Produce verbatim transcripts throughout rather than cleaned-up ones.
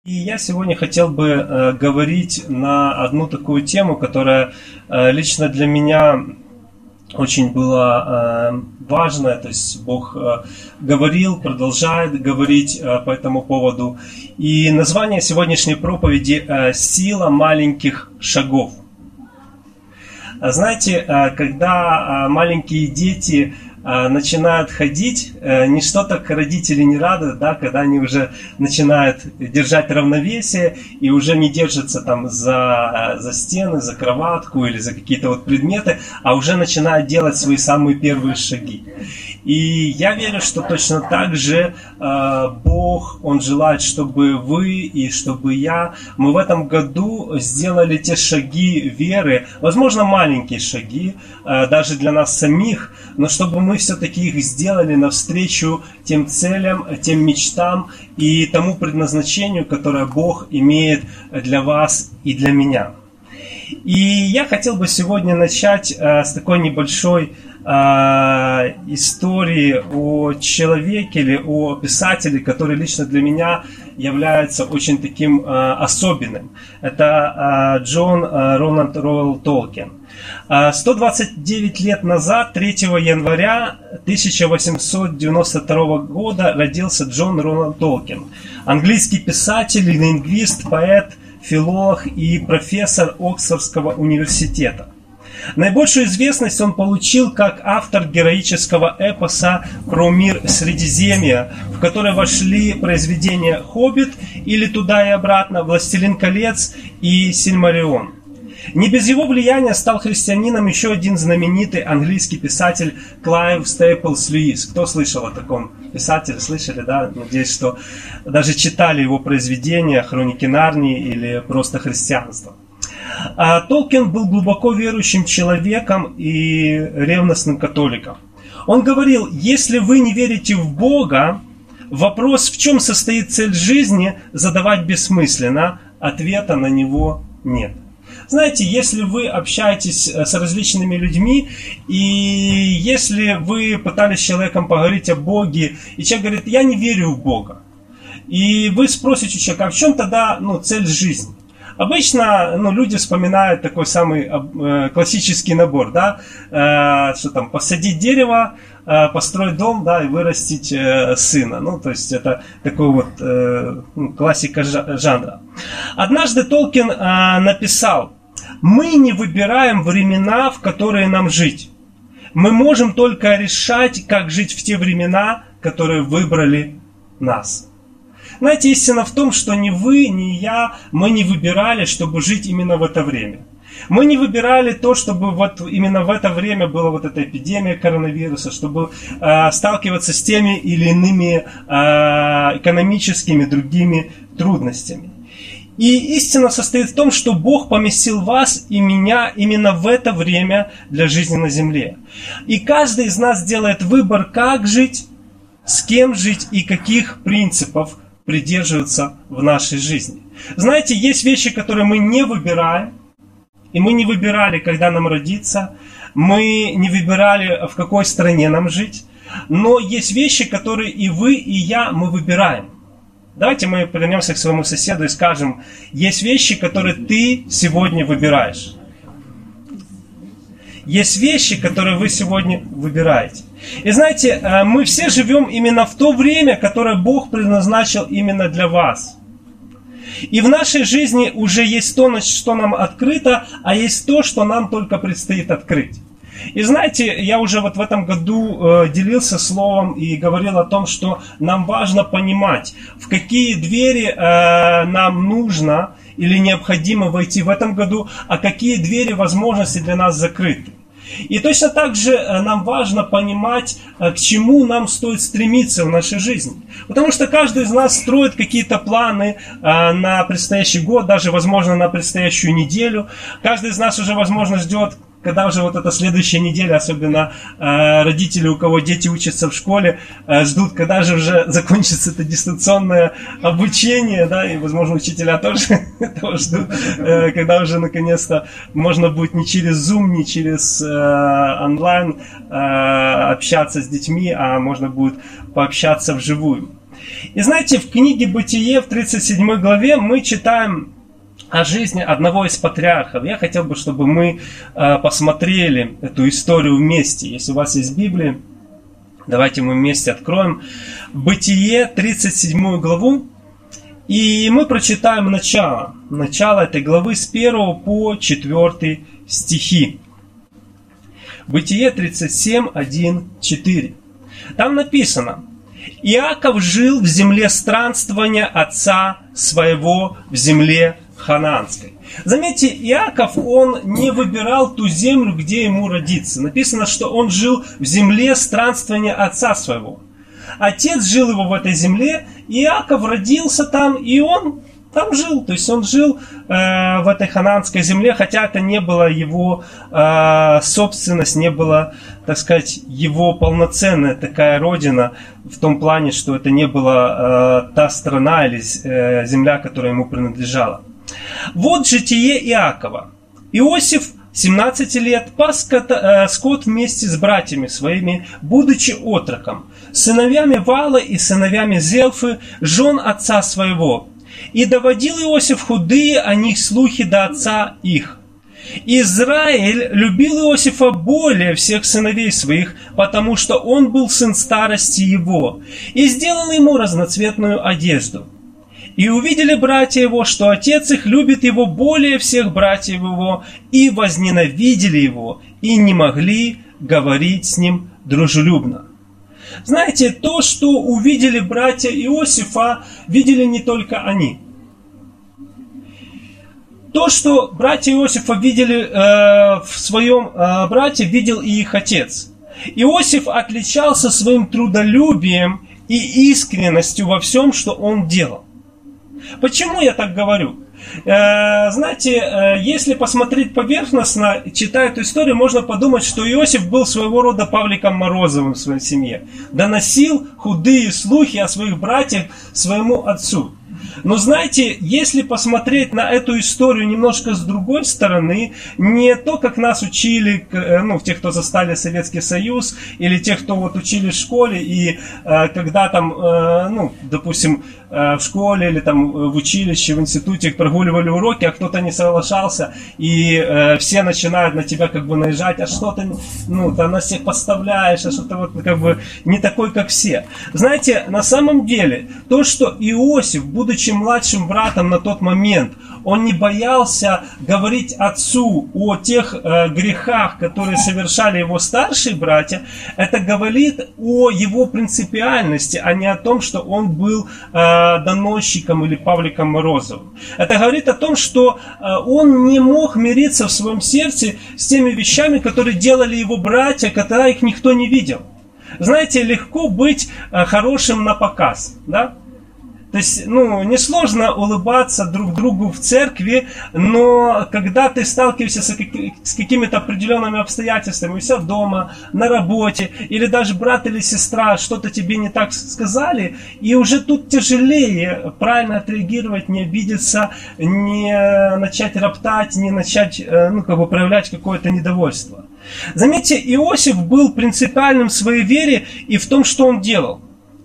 И я сегодня хотел бы э, говорить на одну такую тему, которая э, лично для меня очень была э, важная. То есть Бог э, говорил, продолжает говорить э, по этому поводу. И название сегодняшней проповеди э, «Сила маленьких шагов». Знаете, э, когда э, маленькие дети начинают ходить, ничто так родители не радуют, да, когда они уже начинают держать равновесие и уже не держатся там за, за стены, за кроватку или за какие-то вот предметы, а уже начинают делать свои самые первые шаги. И я верю, что точно так же э, Бог, Он желает, чтобы вы и чтобы я, мы в этом году сделали те шаги веры, возможно, маленькие шаги, э, даже для нас самих, но чтобы мы все-таки их сделали навстречу тем целям, тем мечтам и тому предназначению, которое Бог имеет для вас и для меня. И я хотел бы сегодня начать э, с такой небольшой э, истории о человеке или о писателе, который лично для меня является очень таким э, особенным. Это э, Джон э, Рональд Роуэлл Толкин. сто двадцать девять лет назад, третьего января тысяча восемьсот девяносто второго года, родился Джон Рональд Толкин. Английский писатель, лингвист, поэт, филолог и профессор Оксфордского университета. Наибольшую известность он получил как автор героического эпоса про мир Средиземья, в который вошли произведения «Хоббит» или «Туда и обратно», «Властелин колец» и «Сильмарион». Не без его влияния стал христианином еще один знаменитый английский писатель Клайв Стейплс Льюис. Кто слышал о таком писателе? Слышали, да? Надеюсь, что даже читали его произведения «Хроники Нарнии» или просто «Христианство». А Толкин был глубоко верующим человеком и ревностным католиком. Он говорил: если вы не верите в Бога, вопрос, в чем состоит цель жизни, задавать бессмысленно, ответа на него нет. Знаете, если вы общаетесь с различными людьми, и если вы пытались с человеком поговорить о Боге, и человек говорит: я не верю в Бога, и вы спросите у человека: а в чем тогда ну, цель жизни? Обычно ну, люди вспоминают такой самый э, классический набор, да, э, что там, посадить дерево, э, построить дом, да, и вырастить э, сына. Ну, то есть это такой вот э, классика жанра. Однажды Толкин э, написал: мы не выбираем времена, в которые нам жить. Мы можем только решать, как жить в те времена, которые выбрали нас. Знаете, истина в том, что ни вы, ни я, мы не выбирали, чтобы жить именно в это время. Мы не выбирали то, чтобы вот именно в это время была вот эта эпидемия коронавируса, чтобы э, сталкиваться с теми или иными э, экономическими, другими трудностями. И истина состоит в том, что Бог поместил вас и меня именно в это время для жизни на земле. И каждый из нас делает выбор, как жить, с кем жить и каких принципов придерживаться в нашей жизни. Знаете, есть вещи, которые мы не выбираем, и мы не выбирали, когда нам родиться, мы не выбирали, в какой стране нам жить, но есть вещи, которые и вы, и я, мы выбираем. Давайте мы повернемся к своему соседу и скажем: есть вещи, которые ты сегодня выбираешь. Есть вещи, которые вы сегодня выбираете. И знаете, мы все живем именно в то время, которое Бог предназначил именно для вас. И в нашей жизни уже есть то, что нам открыто, а есть то, что нам только предстоит открыть. И знаете, я уже вот в этом году э, делился словом и говорил о том, что нам важно понимать, в какие двери э, нам нужно или необходимо войти в этом году, а какие двери возможности для нас закрыты. И точно так же нам важно понимать, к чему нам стоит стремиться в нашей жизни. Потому что каждый из нас строит какие-то планы на предстоящий год, даже, возможно, на предстоящую неделю. Каждый из нас уже, возможно, ждет, когда уже вот эта следующая неделя, особенно э, родители, у кого дети учатся в школе, э, ждут, когда же уже закончится это дистанционное обучение, да, и, возможно, учителя тоже этого ждут, э, когда уже наконец-то можно будет не через Zoom, не через э, онлайн э, общаться с детьми, а можно будет пообщаться вживую. И знаете, в книге «Бытие» в тридцать седьмой главе мы читаем о жизни одного из патриархов. Я хотел бы, чтобы мы э, посмотрели эту историю вместе. Если у вас есть Библия, давайте мы вместе откроем Бытие, тридцать седьмую главу. И мы прочитаем начало. Начало этой главы с первого по четвёртый стихи. Бытие тридцать семь, один, четыре. Там написано: «Иаков жил в земле странствования отца своего, в земле ханаанской». Заметьте, Иаков, он не выбирал ту землю, где ему родиться. Написано, что он жил в земле странствования отца своего. Отец жил его в этой земле, Иаков родился там, и он там жил. То есть он жил э, в этой ханаанской земле, хотя это не была его э, собственность, не была, так сказать, его полноценная такая родина, в том плане, что это не была э, та страна или э, земля, которая ему принадлежала. Вот житие Иакова. Иосиф, семнадцать лет, пас скот, э, скот вместе с братьями своими, будучи отроком, сыновьями Вала и сыновьями Зелфы, жен отца своего. И доводил Иосиф худые о них слухи до отца их. Израиль любил Иосифа более всех сыновей своих, потому что он был сын старости его, и сделал ему разноцветную одежду. И увидели братья его, что отец их любит его более всех братьев его, и возненавидели его, и не могли говорить с ним дружелюбно. Знаете, то, что увидели братья Иосифа, видели не только они. То, что братья Иосифа видели э, в своем э, брате, видел и их отец. Иосиф отличался своим трудолюбием и искренностью во всем, что он делал. Почему я так говорю? Э, знаете, э, если посмотреть поверхностно, читая эту историю, можно подумать, что Иосиф был своего рода Павликом Морозовым в своей семье. Доносил худые слухи о своих братьях своему отцу. Но знаете, если посмотреть на эту историю немножко с другой стороны, не то, как нас учили, ну, тех, кто застали Советский Союз, или тех, кто вот учили в школе, и э, когда там, э, ну, допустим, э, в школе или там в училище, в институте прогуливали уроки, а кто-то не соглашался, и э, все начинают на тебя как бы наезжать, а что ты, ну, ты на всех подставляешь, а что ты вот как бы не такой, как все. Знаете, на самом деле, то, что Иосиф, будучи младшим братом на тот момент, он не боялся говорить отцу о тех э, грехах, которые совершали его старшие братья, это говорит о его принципиальности, а не о том, что он был э, доносчиком или Павликом Морозовым. Это говорит о том, что э, он не мог мириться в своем сердце с теми вещами, которые делали его братья, когда их никто не видел. Знаете, легко быть э, хорошим на показ, да? То есть, ну, несложно улыбаться друг другу в церкви, но когда ты сталкиваешься с, каки- с какими-то определенными обстоятельствами, у себя дома, на работе, или даже брат или сестра что-то тебе не так сказали, и уже тут тяжелее правильно отреагировать, не обидеться, не начать роптать, не начать, ну, как бы проявлять какое-то недовольство. Заметьте, Иосиф был принципиальным в своей вере и в том, что он делал.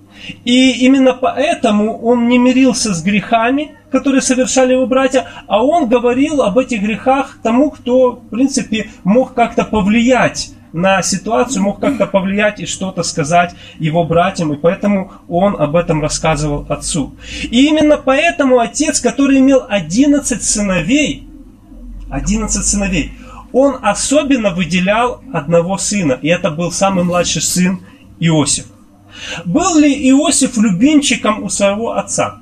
И именно поэтому он не мирился с грехами, которые совершали его братья, а он говорил об этих грехах тому, кто, в принципе, мог как-то повлиять на ситуацию, мог как-то повлиять и что-то сказать его братьям, и поэтому он об этом рассказывал отцу. И именно поэтому отец, который имел одиннадцать сыновей, одиннадцать сыновей, он особенно выделял одного сына, и это был самый младший сын Иосиф. Был ли Иосиф любимчиком у своего отца?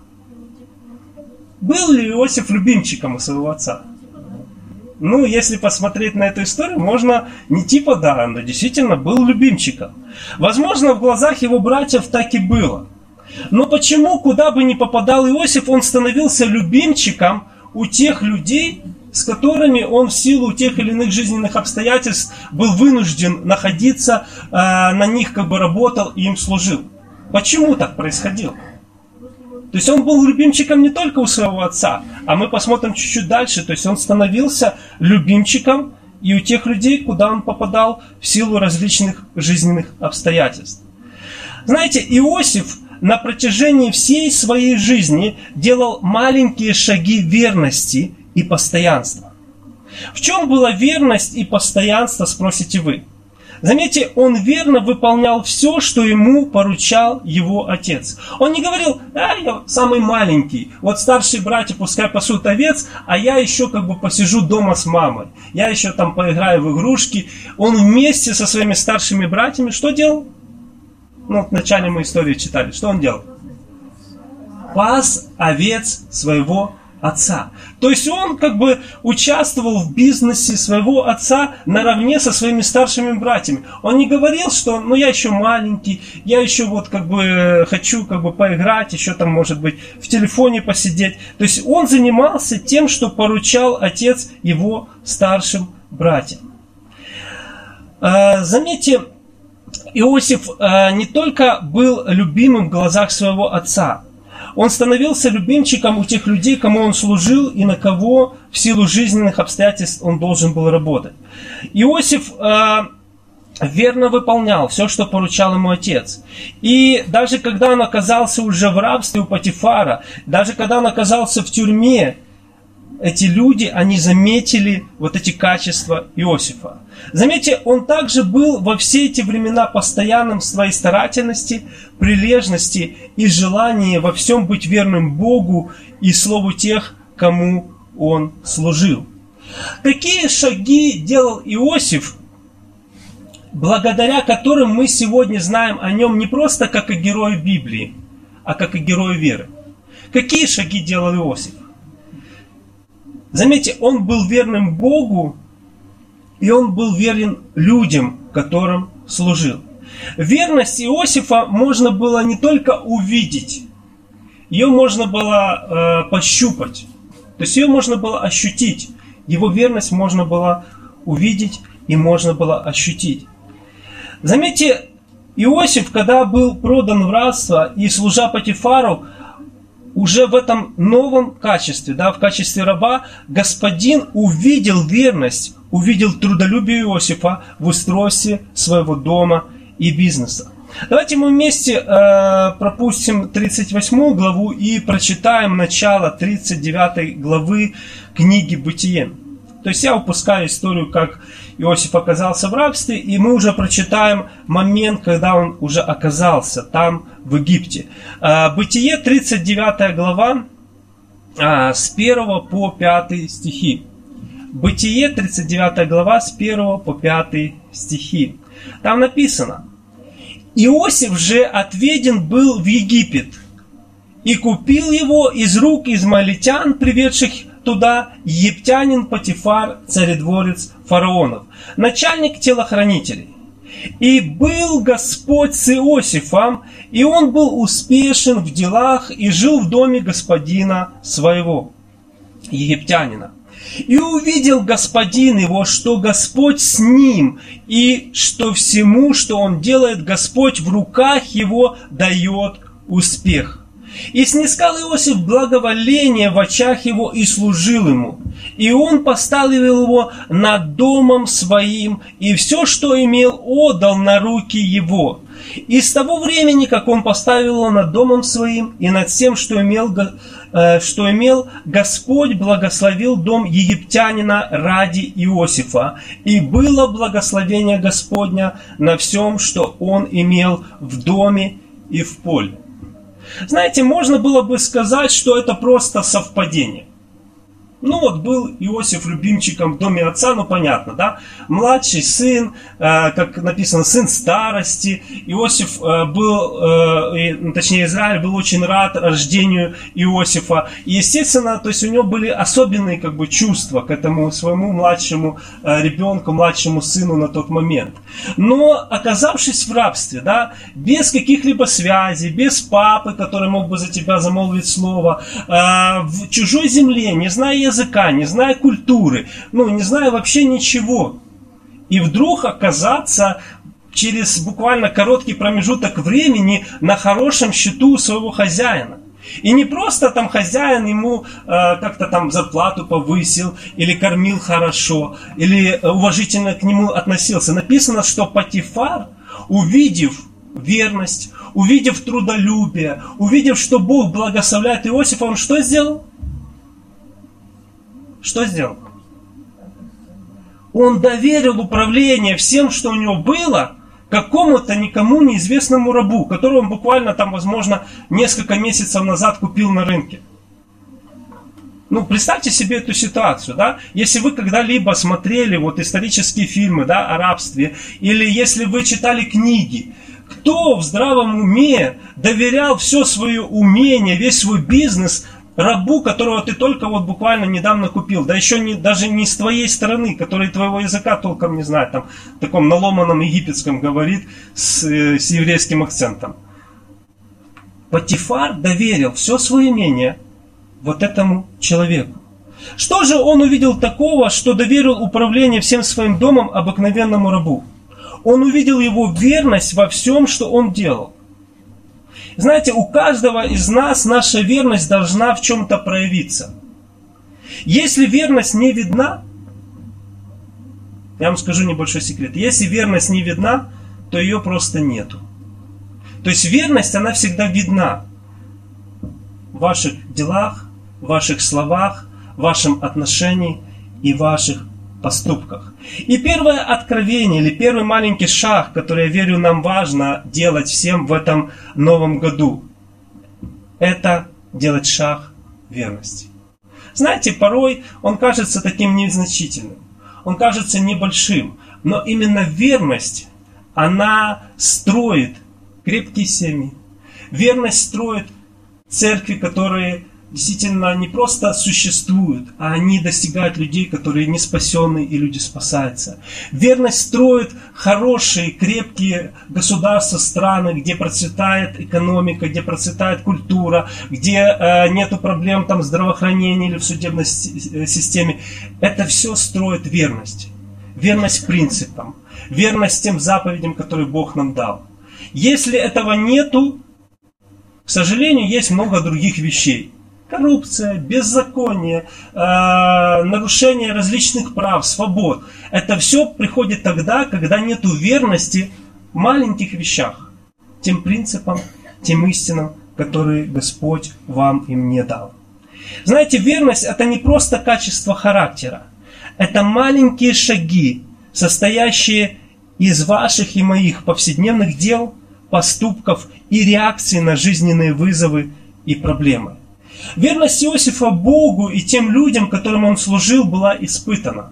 Был ли Иосиф любимчиком у своего отца? Ну, если посмотреть на эту историю, можно не типа да, но действительно был любимчиком. Возможно, в глазах его братьев так и было. Но почему, куда бы ни попадал Иосиф, он становился любимчиком у тех людей, с которыми он в силу тех или иных жизненных обстоятельств был вынужден находиться, э, на них как бы работал и им служил? Почему так происходило? То есть он был любимчиком не только у своего отца, а мы посмотрим чуть-чуть дальше. То есть он становился любимчиком и у тех людей, куда он попадал в силу различных жизненных обстоятельств. Знаете, Иосиф на протяжении всей своей жизни делал маленькие шаги верности и постоянства. В чем была верность и постоянство, спросите вы? Заметьте, он верно выполнял все, что ему поручал его отец. Он не говорил: а, я самый маленький, вот старшие братья пускай пасут овец, а я еще как бы посижу дома с мамой. Я еще там поиграю в игрушки. Он вместе со своими старшими братьями что делал? Ну, в начале мы истории читали. Что он делал? Пас овец своего отца. То есть он как бы участвовал в бизнесе своего отца наравне со своими старшими братьями. Он не говорил, что ну я еще маленький, я еще вот как бы хочу как бы поиграть, еще там может быть в телефоне посидеть. То есть он занимался тем, что поручал отец его старшим братьям. Заметьте, Иосиф не только был любимым в глазах своего отца, он становился любимчиком у тех людей, кому он служил и на кого в силу жизненных обстоятельств он должен был работать. Иосиф э, верно выполнял все, что поручал ему отец. И даже когда он оказался уже в рабстве у Потифара, даже когда он оказался в тюрьме, эти люди, они заметили вот эти качества Иосифа. Заметьте, он также был во все эти времена постоянным в своей старательности, прилежности и желании во всем быть верным Богу и слову тех, кому он служил. Какие шаги делал Иосиф, благодаря которым мы сегодня знаем о нем не просто как о герое Библии, а как о герое веры? Какие шаги делал Иосиф? Заметьте, он был верным Богу, и он был верен людям, которым служил. Верность Иосифа можно было не только увидеть, ее можно было э, пощупать, то есть ее можно было ощутить. Его верность можно было увидеть и можно было ощутить. Заметьте, Иосиф, когда был продан в рабство и служа Потифару, уже в этом новом качестве, да, в качестве раба, господин увидел верность, увидел трудолюбие Иосифа в устройстве своего дома и бизнеса. Давайте мы вместе э, пропустим тридцать восьмую главу и прочитаем начало тридцать девятой главы книги «Бытие». То есть я упускаю историю, как Иосиф оказался в рабстве, и мы уже прочитаем момент, когда он уже оказался там, в Египте. Бытие, тридцать девятая глава, с первого по пятый стихи. Бытие, тридцать девятая глава, с первого по пятый стихи. Там написано: «Иосиф же отведен был в Египет, и купил его из рук измаильтян, приведших туда египтянин Потифар, царедворец фараонов, начальник телохранителей. И был Господь с Иосифом, и он был успешен в делах и жил в доме господина своего, египтянина. И увидел господин его, что Господь с ним, и что всему, что он делает, Господь в руках его дает успех. И снискал Иосиф благоволение в очах его и служил ему. И он поставил его над домом своим, и все, что имел, отдал на руки его. И с того времени, как он поставил его над домом своим и над всем, что имел, что имел, Господь благословил дом египтянина ради Иосифа. И было благословение Господня на всем, что он имел в доме и в поле». Знаете, можно было бы сказать, что это просто совпадение. Ну вот был Иосиф любимчиком в доме отца, ну понятно, да? Младший сын, э, как написано, сын старости. Иосиф э, был, э, точнее Израиль был очень рад рождению Иосифа. И естественно, то есть у него были особенные как бы чувства к этому своему младшему э, ребенку, младшему сыну на тот момент. Но оказавшись в рабстве, да, без каких-либо связей, без папы, который мог бы за тебя замолвить слово, э, в чужой земле, не зная языка, не зная культуры, ну, не зная вообще ничего. И вдруг оказаться через буквально короткий промежуток времени на хорошем счету своего хозяина. И не просто там хозяин ему э, как-то там зарплату повысил, или кормил хорошо, или уважительно к нему относился. Написано, что Потифар, увидев верность, увидев трудолюбие, увидев, что Бог благословляет Иосифа, он что сделал? Что сделал? Он доверил управление всем, что у него было, какому-то никому неизвестному рабу, которого он буквально там, возможно, несколько месяцев назад купил на рынке. Ну, представьте себе эту ситуацию, да? Если вы когда-либо смотрели вот исторические фильмы, да, о рабстве, или если вы читали книги, кто в здравом уме доверял все свое умение, весь свой бизнес рабу, которого ты только вот буквально недавно купил, да еще не, даже не с твоей стороны, который твоего языка толком не знает, там, в таком наломанном египетском говорит с, с еврейским акцентом. Потифар доверил все свое имение вот этому человеку. Что же он увидел такого, что доверил управление всем своим домом обыкновенному рабу? Он увидел его верность во всем, что он делал. Знаете, у каждого из нас наша верность должна в чем-то проявиться. Если верность не видна, я вам скажу небольшой секрет, если верность не видна, то ее просто нету. То есть верность, она всегда видна в ваших делах, в ваших словах, в вашем отношении и в ваших поступках. И первое откровение или первый маленький шаг, который, я верю, нам важно делать всем в этом новом году, это делать шаг верности. Знаете, порой он кажется таким незначительным, он кажется небольшим, но именно верность, она строит крепкие семьи, верность строит церкви, которые действительно не просто существуют, а они достигают людей, которые не спасены, и люди спасаются. Верность строит хорошие, крепкие государства, страны, где процветает экономика, где процветает культура, где э, нету проблем там, в здравоохранении или в судебной системе. Это все строит верность. Верность принципам, верность тем заповедям, которые Бог нам дал. Если этого нету, к сожалению, есть много других вещей. Коррупция, беззаконие, э, нарушение различных прав, свобод. Это все приходит тогда, когда нет верности в маленьких вещах. Тем принципам, тем истинам, которые Господь вам и мне дал. Знаете, верность это не просто качество характера. Это маленькие шаги, состоящие из ваших и моих повседневных дел, поступков и реакций на жизненные вызовы и проблемы. Верность Иосифа Богу и тем людям, которым он служил, была испытана.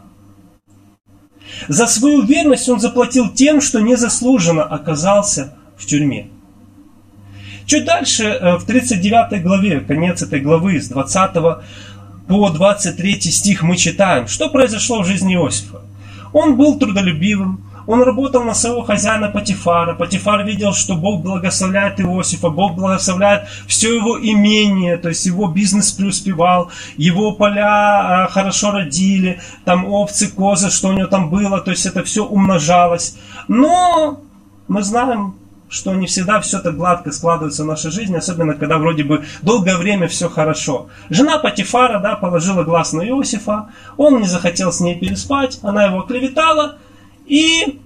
За свою верность он заплатил тем, что незаслуженно оказался в тюрьме. Чуть дальше, в тридцать девятой главе, конец этой главы, с двадцатого по двадцать третий стих мы читаем, что произошло в жизни Иосифа. Он был трудолюбивым, он работал на своего хозяина Потифара. Потифар видел, что Бог благословляет Иосифа, Бог благословляет все его имение, то есть его бизнес преуспевал, его поля а, хорошо родили, там овцы, козы, что у него там было, то есть это все умножалось. Но мы знаем, что не всегда все так гладко складывается в нашей жизни, особенно когда вроде бы долгое время все хорошо. Жена Потифара, да, положила глаз на Иосифа, он не захотел с ней переспать, она его оклеветала. И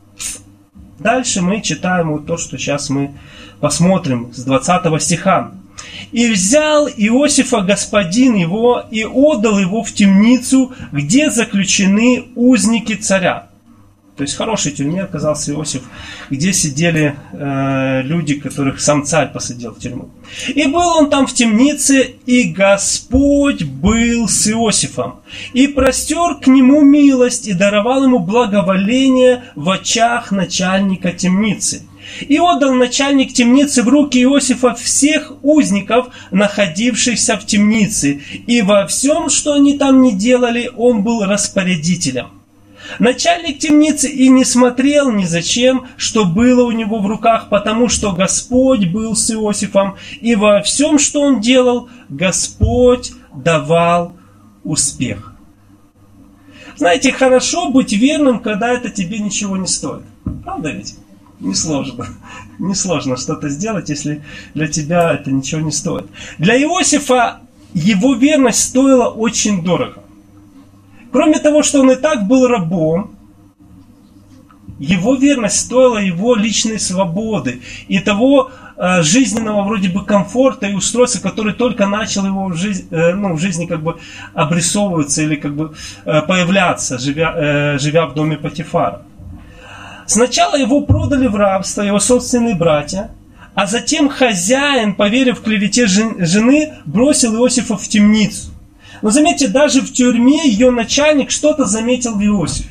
дальше мы читаем вот то, что сейчас мы посмотрим с двадцатого стиха. «И взял Иосифа господин его и отдал его в темницу, где заключены узники царя». То есть в хорошей тюрьме оказался Иосиф, где сидели э, люди, которых сам царь посадил в тюрьму. «И был он там в темнице, и Господь был с Иосифом, и простер к нему милость, и даровал ему благоволение в очах начальника темницы. И отдал начальник темницы в руки Иосифа всех узников, находившихся в темнице, и во всем, что они там не делали, он был распорядителем. Начальник темницы и не смотрел ни зачем, что было у него в руках, потому что Господь был с Иосифом, и во всем, что он делал, Господь давал успех». Знаете, хорошо быть верным, когда это тебе ничего не стоит. Правда ведь? Несложно. Несложно что-то сделать, если для тебя это ничего не стоит. Для Иосифа его верность стоила очень дорого. Кроме того, что он и так был рабом, его верность стоила его личной свободы и того э, жизненного вроде бы комфорта и устройства, который только начал его в, жизнь, э, ну, в жизни как бы обрисовываться или как бы э, появляться, живя, э, живя в доме Потифара. Сначала его продали в рабство, его собственные братья, а затем хозяин, поверив в клевете жены, бросил Иосифа в темницу. Но заметьте, даже в тюрьме ее начальник что-то заметил в Иосифе.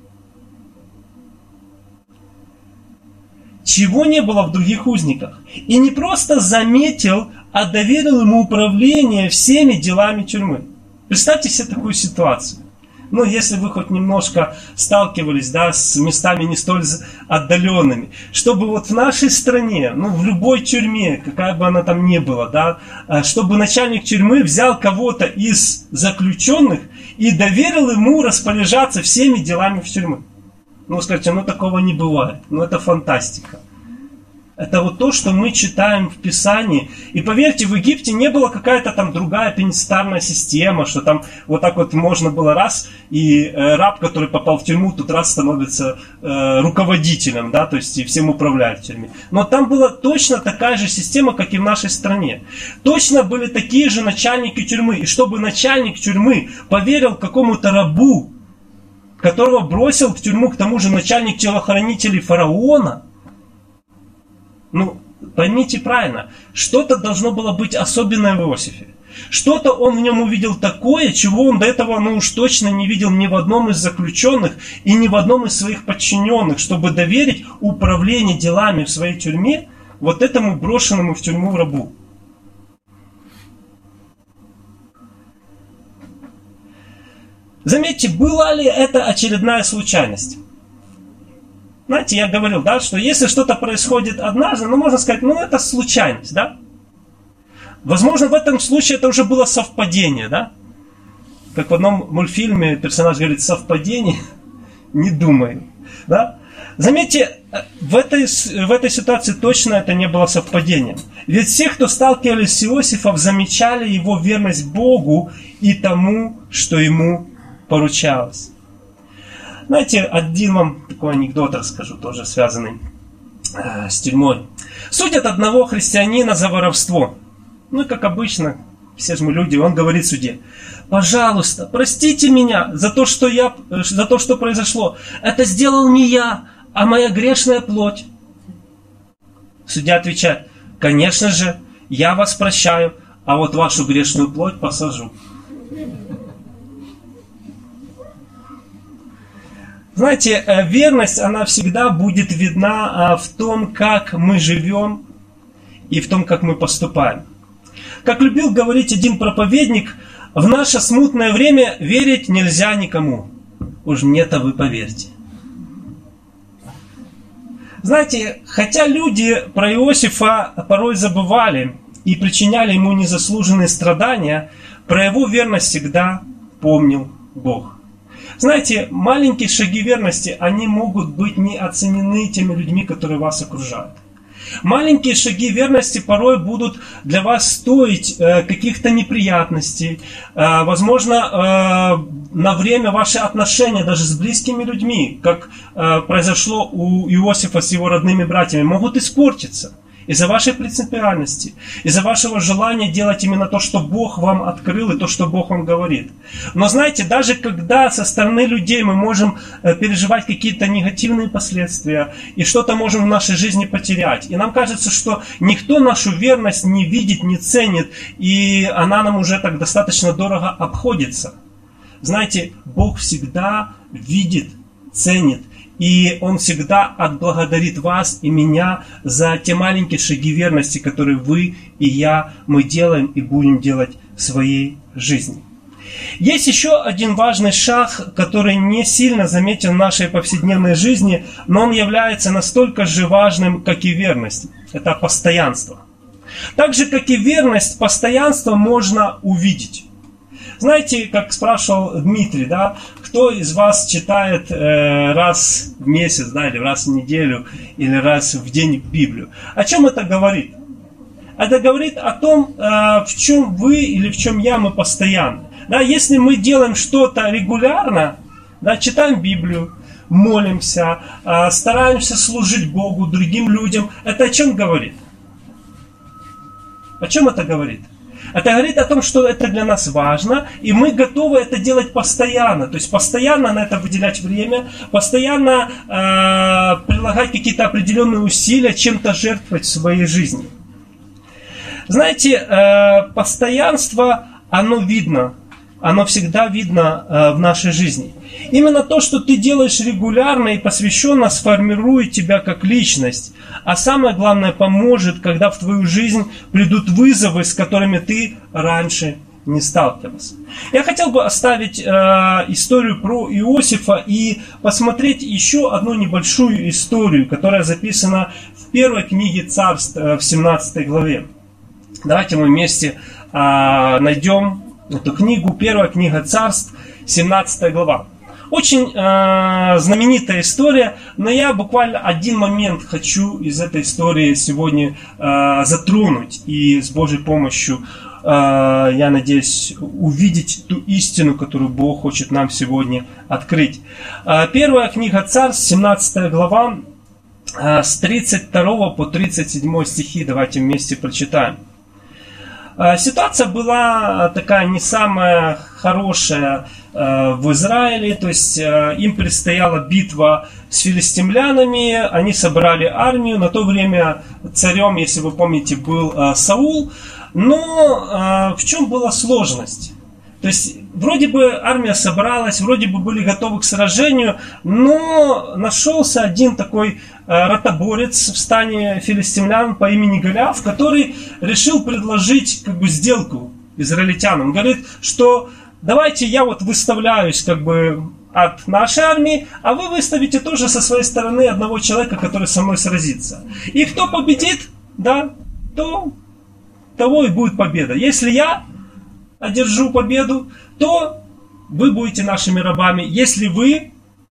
Чего не было в других узниках. И не просто заметил, а доверил ему управление всеми делами тюрьмы. Представьте себе такую ситуацию. Ну, если вы хоть немножко сталкивались, да, с местами не столь отдаленными, чтобы вот в нашей стране, ну, в любой тюрьме, какая бы она там ни была, да, чтобы начальник тюрьмы взял кого-то из заключенных и доверил ему распоряжаться всеми делами в тюрьме. Ну, скажите, ну, такого не бывает. Ну, это фантастика. Это вот то, что мы читаем в Писании. И поверьте, в Египте не была какая-то там другая пенитенциарная система, что там вот так вот можно было раз, и э, раб, который попал в тюрьму, тут раз становится э, руководителем, да, то есть и всем управляет в тюрьме. Но там была точно такая же система, как и в нашей стране. Точно были такие же начальники тюрьмы. И чтобы начальник тюрьмы поверил какому-то рабу, которого бросил в тюрьму, к тому же начальник телохранителей фараона, ну, поймите правильно, что-то должно было быть особенное в Иосифе. Что-то он в нем увидел такое, чего он до этого, ну уж точно не видел ни в одном из заключенных и ни в одном из своих подчиненных, чтобы доверить управление делами в своей тюрьме вот этому брошенному в тюрьму рабу. Заметьте, была ли это очередная случайность? Знаете, я говорил, да, что если что-то происходит однажды, ну, можно сказать, ну, это случайность, да? Возможно, в этом случае это уже было совпадение, да? Как в одном мультфильме персонаж говорит, совпадение, не думаю, да? Заметьте, в этой, в этой ситуации точно это не было совпадением. Ведь все, кто сталкивались с Иосифом, замечали его верность Богу и тому, что ему поручалось. Знаете, один вам такой анекдот расскажу, тоже связанный э, с тюрьмой. Судят одного христианина за воровство. Ну и как обычно, все же мы люди, он говорит судье: пожалуйста, простите меня за то, что я, за то, что произошло. Это сделал не я, а моя грешная плоть. Судья отвечает: конечно же, я вас прощаю, а вот вашу грешную плоть посажу. Знаете, верность, она всегда будет видна в том, как мы живем и в том, как мы поступаем. Как любил говорить один проповедник, в наше смутное время верить нельзя никому. Уж мне-то вы поверьте. Знаете, хотя люди про Иосифа порой забывали и причиняли ему незаслуженные страдания, про его верность всегда помнил Бог. Знаете, маленькие шаги верности, они могут быть не оценены теми людьми, которые вас окружают. Маленькие шаги верности порой будут для вас стоить э, каких-то неприятностей. Э, возможно, э, на время ваши отношения даже с близкими людьми, как э, произошло у Иосифа с его родными братьями, могут испортиться. Из-за вашей принципиальности, из-за вашего желания делать именно то, что Бог вам открыл и то, что Бог вам говорит. Но знаете, даже когда со стороны людей мы можем переживать какие-то негативные последствия и что-то можем в нашей жизни потерять, и нам кажется, что никто нашу верность не видит, не ценит, и она нам уже так достаточно дорого обходится. Знаете, Бог всегда видит, ценит. И Он всегда отблагодарит вас и меня за те маленькие шаги верности, которые вы и я, мы делаем и будем делать в своей жизни. Есть еще один важный шаг, который не сильно заметен в нашей повседневной жизни, но он является настолько же важным, как и верность. Это постоянство. Так же, как и верность, постоянство можно увидеть. Знаете, как спрашивал Дмитрий, да, кто из вас читает э, раз в месяц, да, или раз в неделю, или раз в день Библию? О чем это говорит? Это говорит о том, э, в чем вы или в чем я, мы постоянно. Да, если мы делаем что-то регулярно, да, читаем Библию, молимся, э, стараемся служить Богу, другим людям, это о чем говорит? О чем это говорит? Это говорит о том, что это для нас важно, и мы готовы это делать постоянно. То есть постоянно на это выделять время, постоянно э, прилагать какие-то определенные усилия, чем-то жертвовать в своей жизни. Знаете, э, постоянство, оно видно. Оно всегда видно э, в нашей жизни. Именно то, что ты делаешь регулярно и посвященно, сформирует тебя как личность. А самое главное, поможет, когда в твою жизнь придут вызовы, с которыми ты раньше не сталкивался. Я хотел бы оставить э, историю про Иосифа и посмотреть еще одну небольшую историю, которая записана в первой книге Царств, э, в семнадцатой главе. Давайте мы вместе э, найдем эту книгу, первая книга Царств, семнадцатая глава. Очень э, знаменитая история, но я буквально один момент хочу из этой истории сегодня э, затронуть. И с Божьей помощью, э, я надеюсь, увидеть ту истину, которую Бог хочет нам сегодня открыть. Э, первая книга Царств, семнадцатая глава, э, с тридцать второго по тридцать седьмой стихи. Давайте вместе прочитаем. Ситуация была такая не самая хорошая в Израиле, то есть им предстояла битва с филистимлянами, они собрали армию, на то время царем, если вы помните, был Саул, но в чем была сложность? То есть вроде бы армия собралась, вроде бы были готовы к сражению, но нашелся один такой ротоборец в стане филистимлян по имени Голиаф, который решил предложить как бы сделку израильтянам. Говорит, что давайте я вот выставляюсь как бы от нашей армии, а вы выставите тоже со своей стороны одного человека, который со мной сразится. И кто победит, да, то того и будет победа. Если я одержу победу, то вы будете нашими рабами. Если вы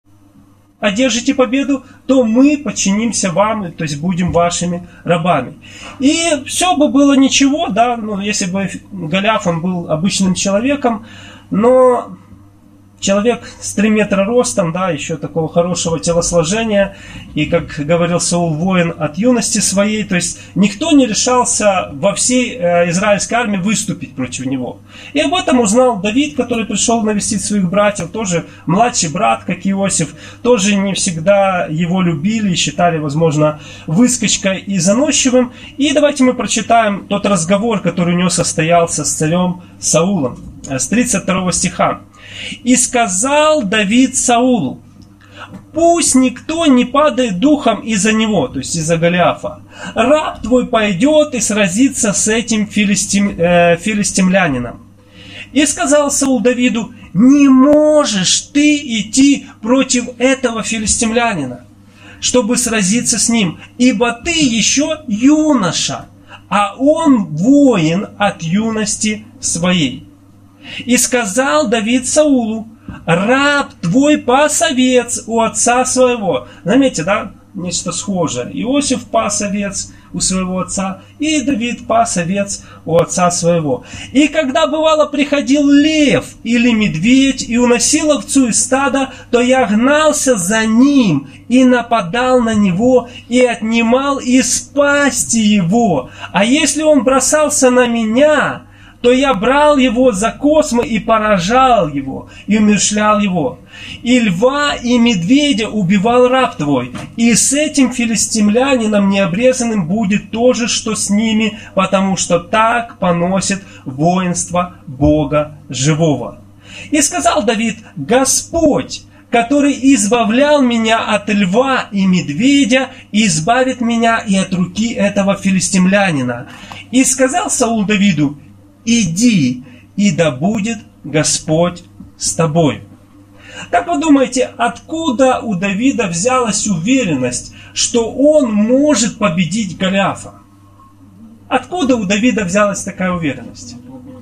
одержите победу, то мы подчинимся вам, то есть будем вашими рабами. И все бы было ничего, да, ну, если бы Голиаф, он был обычным человеком, но человек с три метра ростом, да, еще такого хорошего телосложения, и, как говорил Саул, воин от юности своей, то есть никто не решался во всей э, израильской армии выступить против него. И об этом узнал Давид, который пришел навестить своих братьев, тоже младший брат, как Иосиф, тоже не всегда его любили и считали, возможно, выскочкой и заносчивым. И давайте мы прочитаем тот разговор, который у него состоялся с царем Саулом, с тридцать второго стиха. «И сказал Давид Саулу: пусть никто не падает духом из-за него», то есть из-за Голиафа. «Раб твой пойдет и сразится с этим филистим, э, филистимлянином». И сказал Саул Давиду: не можешь ты идти против этого филистимлянина, чтобы сразиться с ним, ибо ты еще юноша, а он воин от юности своей. И сказал Давид Саулу: раб твой пас овец у отца своего. Заметьте, да, нечто схожее. Иосиф пас овец у своего отца, и Давид пас овец у отца своего. И когда, бывало, приходил лев или медведь и уносил овцу из стада, то я гнался за ним и нападал на него и отнимал из пасти его. А если он бросался на меня, то я брал его за космы и поражал его, и умерщвлял его. И льва, и медведя убивал раб твой, и с этим филистимлянином необрезанным будет то же, что с ними, потому что так поносит воинство Бога живого. И сказал Давид: Господь, который избавлял меня от льва и медведя, избавит меня и от руки этого филистимлянина. И сказал Саул Давиду: иди, и да будет Господь с тобой. Как вы думаете, откуда у Давида взялась уверенность, что он может победить Голиафа? Откуда у Давида взялась такая уверенность?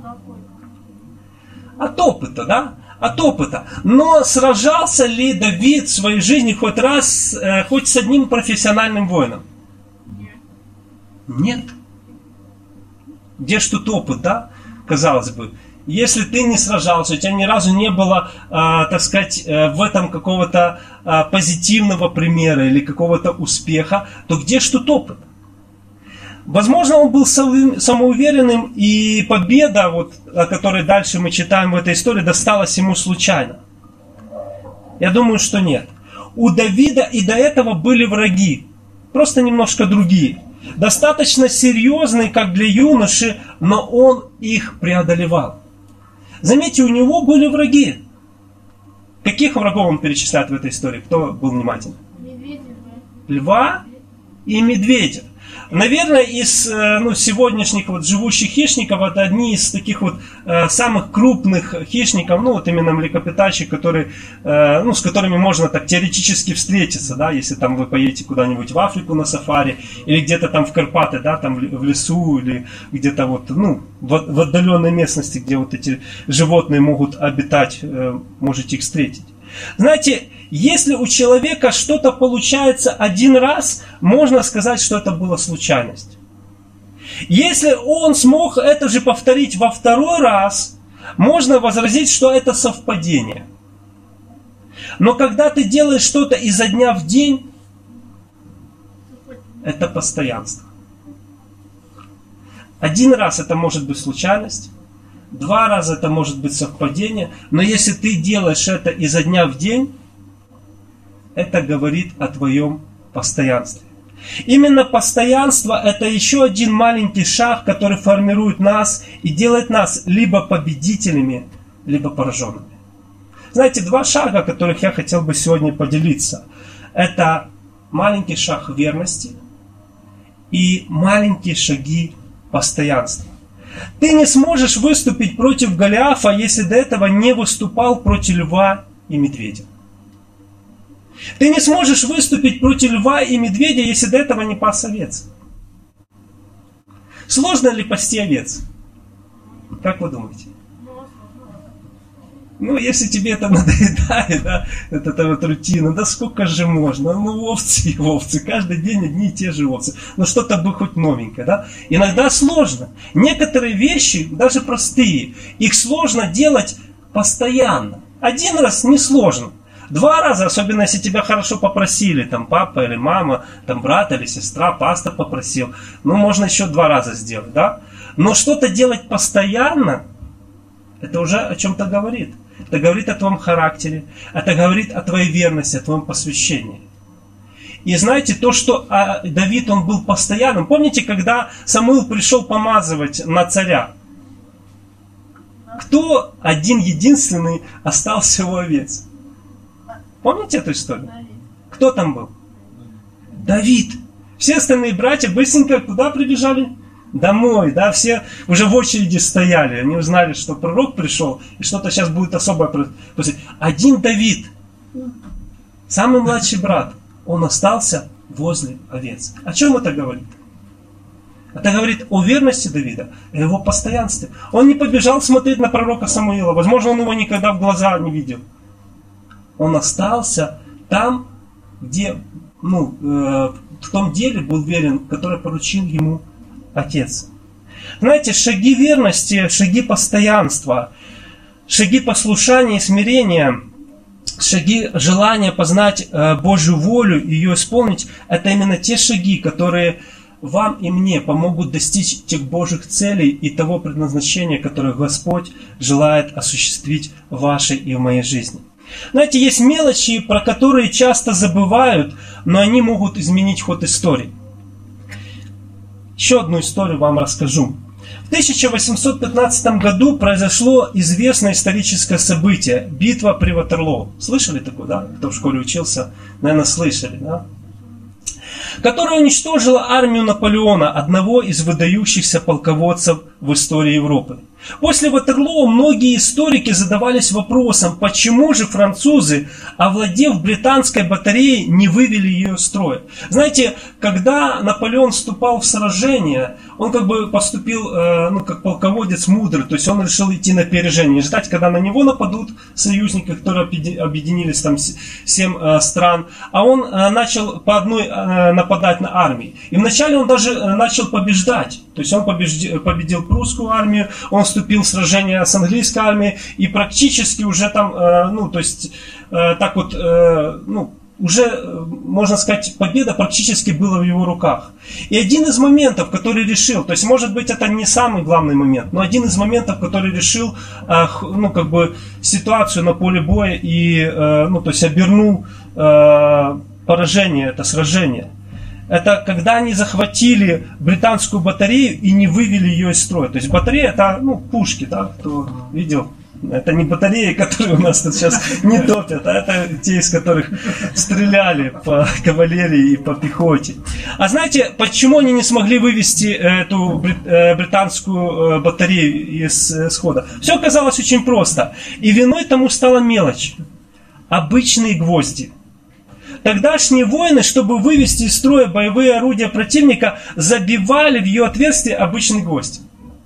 От опыта, да? От опыта. Но сражался ли Давид в своей жизни хоть раз, э, хоть с одним профессиональным воином? Нет. Где ж тут опыт, да? Казалось бы, если ты не сражался, у тебя ни разу не было, э, так сказать, э, в этом какого-то э, позитивного примера или какого-то успеха, то где ж тут опыт? Возможно, он был самоуверенным, и победа, вот, о которой дальше мы читаем в этой истории, досталась ему случайно. Я думаю, что нет. У Давида и до этого были враги, просто немножко другие. Достаточно серьезные, как для юноши, но он их преодолевал. Заметьте, у него были враги. Каких врагов он перечисляет в этой истории? Кто был внимательный? Льва и медведя. Наверное, из ну, сегодняшних вот живущих хищников, это одни из таких вот э, самых крупных хищников, ну вот именно млекопитающих, которые, э, ну, с которыми можно так теоретически встретиться, да, если там вы поедете куда-нибудь в Африку на сафари, или где-то там в Карпаты, да, там в лесу, или где-то вот, ну, в, в отдаленной местности, где вот эти животные могут обитать, э, можете их встретить. Знаете, если у человека что-то получается один раз, можно сказать, что это была случайность. Если он смог это же повторить во второй раз, можно возразить, что это совпадение. Но когда ты делаешь что-то изо дня в день, это постоянство. Один раз это может быть случайность, два раза это может быть совпадение, но если ты делаешь это изо дня в день, это говорит о твоем постоянстве. Именно постоянство – это еще один маленький шаг, который формирует нас и делает нас либо победителями, либо пораженными. Знаете, два шага, о которых я хотел бы сегодня поделиться. Это маленький шаг верности и маленькие шаги постоянства. Ты не сможешь выступить против Голиафа, если до этого не выступал против льва и медведя. Ты не сможешь выступить против льва и медведя, если до этого не пас овец. Сложно ли пасти овец? Как вы думаете? Ну, если тебе это надоедает, да, это, это вот рутина, да сколько же можно? Ну, овцы и овцы, каждый день одни и те же овцы. Но что-то бы хоть новенькое, да? Иногда сложно. Некоторые вещи, даже простые, их сложно делать постоянно. Один раз несложно. Два раза, особенно если тебя хорошо попросили, там папа или мама, там брат или сестра, пастор попросил, ну можно еще два раза сделать, да? Но что-то делать постоянно, это уже о чем-то говорит. Это говорит о твоем характере, это говорит о твоей верности, о твоем посвящении. И знаете, то, что Давид, он был постоянным. Помните, когда Самуил пришел помазывать на царя? Кто один единственный остался у овец? Помните эту историю? Кто там был? Давид. Все остальные братья быстренько куда прибежали? Домой, да, все уже в очереди стояли. Они узнали, что пророк пришел, и что-то сейчас будет особое происходить. Один Давид, самый младший брат, он остался возле овец. О чем это говорит? Это говорит о верности Давида, о его постоянстве. Он не побежал смотреть на пророка Самуила. Возможно, он его никогда в глаза не видел. Он остался там, где, ну, э, в том деле был верен, который поручил ему Отец. Знаете, шаги верности, шаги постоянства, шаги послушания и смирения, шаги желания познать э, Божью волю и ее исполнить, это именно те шаги, которые вам и мне помогут достичь тех Божьих целей и того предназначения, которое Господь желает осуществить в вашей и в моей жизни. Знаете, есть мелочи, про которые часто забывают, но они могут изменить ход истории. Еще одну историю вам расскажу. В тысяча восемьсот пятнадцатом году произошло известное историческое событие – битва при Ватерлоо. Слышали такое, да? Кто в школе учился, наверное, слышали, да? Которая уничтожила армию Наполеона, одного из выдающихся полководцев в истории Европы. После Ватерлоо многие историки задавались вопросом, почему же французы, овладев британской батареей, не вывели ее из строя. Знаете, когда Наполеон вступал в сражение, он как бы поступил, э, ну, как полководец мудрый, то есть он решил идти на опережение, ждать, когда на него нападут союзники, которые объединились, там семь э, стран, а он э, начал по одной э, нападать на армии. И вначале он даже э, начал побеждать, то есть он побежди, победил прусскую армию, он вступил в сражение с английской армией и практически уже там, э, ну, то есть, э, так вот, э, ну, уже, можно сказать, победа практически была в его руках. И один из моментов, который решил, то есть, может быть, это не самый главный момент, но один из моментов, который решил, ну, как бы, ситуацию на поле боя и, ну, то есть, обернул поражение, это сражение. Это когда они захватили британскую батарею и не вывели ее из строя. То есть батарея это, ну, пушки, да, кто видел. Это не батареи, которые у нас тут сейчас не топят, а это те, из которых стреляли по кавалерии и по пехоте. А знаете, почему они не смогли вывести эту британскую батарею из схода? Все оказалось очень просто. И виной тому стала мелочь. Обычные гвозди. Тогдашние воины, чтобы вывести из строя боевые орудия противника, забивали в ее отверстие обычный гвоздь.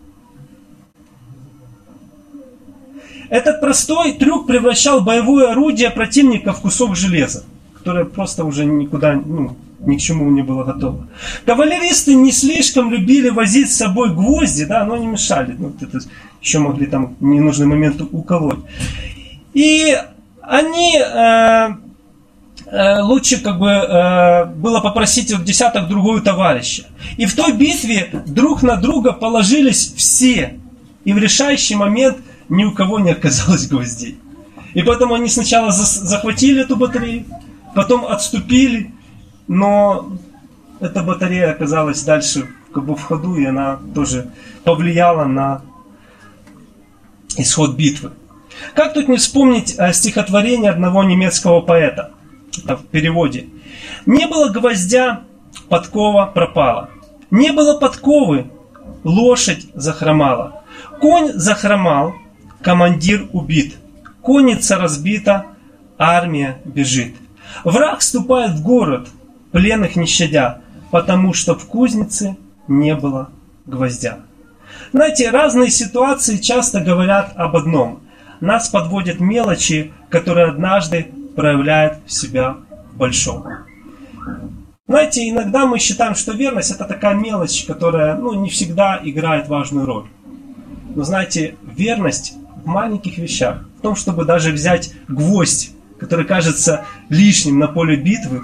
Этот простой трюк превращал боевое орудие противника в кусок железа, которое просто уже никуда, ну, ни к чему не было готово. Кавалеристы не слишком любили возить с собой гвозди, да, но не мешали. Ну, это еще могли там в ненужный момент уколоть. И они... Э, э, лучше как бы э, было попросить вот десяток другого товарища. И в той битве друг на друга положились все. И в решающий момент ни у кого не оказалось гвоздей. И поэтому они сначала захватили эту батарею, потом отступили, но эта батарея оказалась дальше как бы в ходу, и она тоже повлияла на исход битвы. Как тут не вспомнить стихотворение одного немецкого поэта, в переводе. «Не было гвоздя, подкова пропала. Не было подковы, лошадь захромала. Конь захромал, командир убит. Конница разбита, армия бежит. Враг вступает в город, пленных не щадя, потому что в кузнице не было гвоздя». Знаете, разные ситуации часто говорят об одном. Нас подводят мелочи, которые однажды проявляют себя в большом. Знаете, иногда мы считаем, что верность это такая мелочь, которая, ну, не всегда играет важную роль. Но знаете, верность в маленьких вещах, в том, чтобы даже взять гвоздь, который кажется лишним на поле битвы,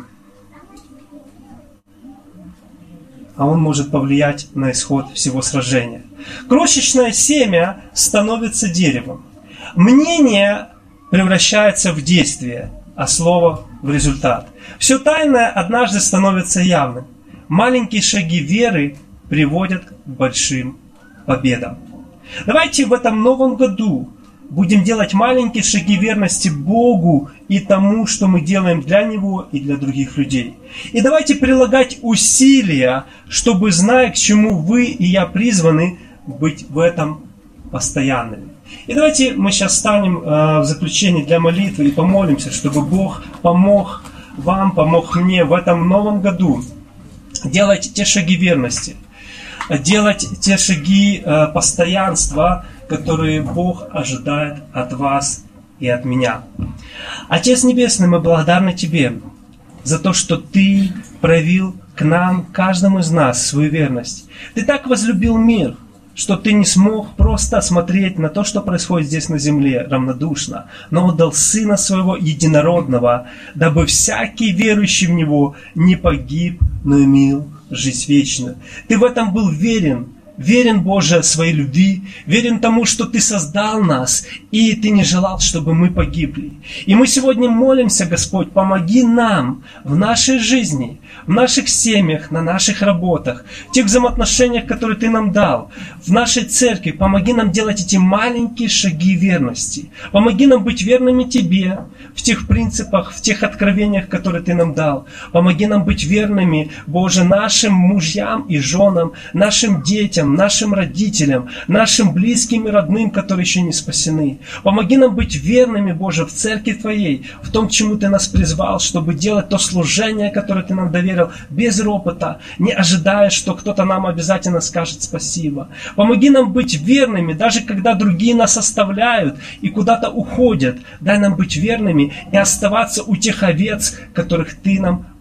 а он может повлиять на исход всего сражения. Крошечное семя становится деревом. Мнение превращается в действие, а слово в результат. Все тайное однажды становится явным. Маленькие шаги веры приводят к большим победам. Давайте в этом новом году будем делать маленькие шаги верности Богу и тому, что мы делаем для Него и для других людей. И давайте прилагать усилия, чтобы, зная, к чему вы и я призваны, быть в этом постоянными. И давайте мы сейчас станем э, в заключении для молитвы и помолимся, чтобы Бог помог вам, помог мне в этом новом году делать те шаги верности, делать те шаги э, постоянства, которые Бог ожидает от вас и от меня. Отец Небесный, мы благодарны Тебе за то, что Ты проявил к нам, каждому из нас, свою верность. Ты так возлюбил мир, что Ты не смог просто смотреть на то, что происходит здесь на земле, равнодушно, но отдал Сына Своего Единородного, дабы всякий верующий в Него не погиб, но имел жизнь вечную. Ты в этом был верен, верен, Боже, своей любви, верен тому, что Ты создал нас, и Ты не желал, чтобы мы погибли. И мы сегодня молимся, Господь, помоги нам в нашей жизни, в наших семьях, на наших работах, в тех взаимоотношениях, которые Ты нам дал, в нашей церкви. Помоги нам делать эти маленькие шаги верности. Помоги нам быть верными Тебе в тех принципах, в тех откровениях, которые Ты нам дал. Помоги нам быть верными, Боже, нашим мужьям и женам, нашим детям, нашим родителям, нашим близким и родным, которые еще не спасены. Помоги нам быть верными, Боже, в церкви Твоей, в том, к чему Ты нас призвал, чтобы делать то служение, которое Ты нам доверил, без ропота, не ожидая, что кто-то нам обязательно скажет спасибо. Помоги нам быть верными, даже когда другие нас оставляют и куда-то уходят. Дай нам быть верными и оставаться у тех овец, которых Ты нам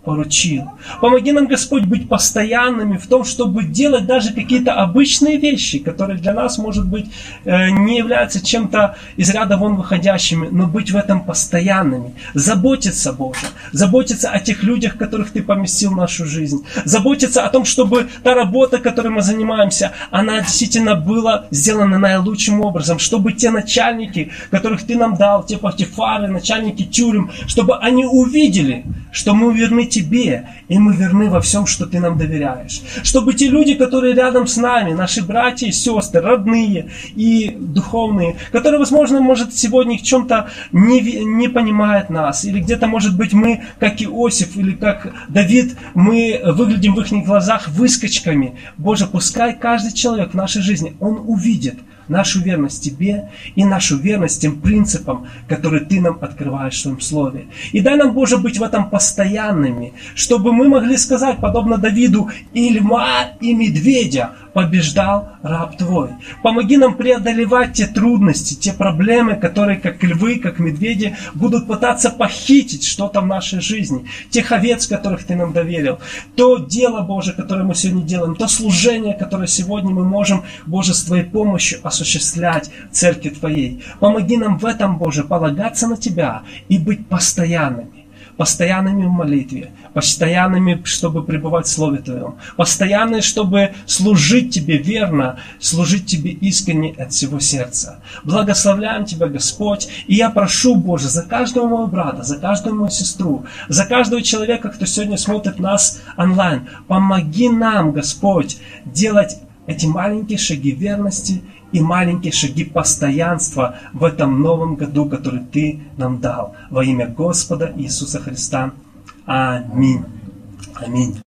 поручил. Помоги нам, Господь, быть постоянными в том, чтобы делать даже какие-то обычные вещи, которые для нас, может быть, не являются чем-то из ряда вон выходящими, но быть в этом постоянными. Заботиться, Боже. Заботиться о тех людях, которых Ты поместил в нашу жизнь. Заботиться о том, чтобы та работа, которой мы занимаемся, она действительно была сделана наилучшим образом. Чтобы те начальники, которых Ты нам дал, те патифары, начальники тюрем, чтобы они увидели, что мы верны Тебе, и мы верны во всем, что Ты нам доверяешь. Чтобы те люди, которые рядом с нами, наши братья и сестры, родные и духовные, которые, возможно, может, сегодня в чем-то не, не понимают нас, или где-то, может быть, мы, как Иосиф, или как Давид, мы выглядим в их глазах выскочками. Боже, пускай каждый человек в нашей жизни, он увидит нашу верность Тебе и нашу верность тем принципам, которые Ты нам открываешь в Своем Слове. И дай нам, Боже, быть в этом постоянными, чтобы мы могли сказать, подобно Давиду, «И льва, и медведя побеждал раб Твой». Помоги нам преодолевать те трудности, те проблемы, которые, как львы, как медведи, будут пытаться похитить что-то в нашей жизни. Тех овец, которых Ты нам доверил. То дело, Боже, которое мы сегодня делаем, то служение, которое сегодня мы можем, Боже, с Твоей помощью осуществлять в Церкви Твоей. Помоги нам в этом, Боже, полагаться на Тебя и быть постоянными. Постоянными в молитве, постоянными, чтобы пребывать в Слове Твоем, постоянные, чтобы служить Тебе верно, служить Тебе искренне от всего сердца. Благословляем Тебя, Господь, и я прошу, Боже, за каждого моего брата, за каждую мою сестру, за каждого человека, кто сегодня смотрит нас онлайн, помоги нам, Господь, делать эти маленькие шаги верности и маленькие шаги постоянства в этом новом году, который Ты нам дал. Во имя Господа Иисуса Христа. Аминь. Аминь.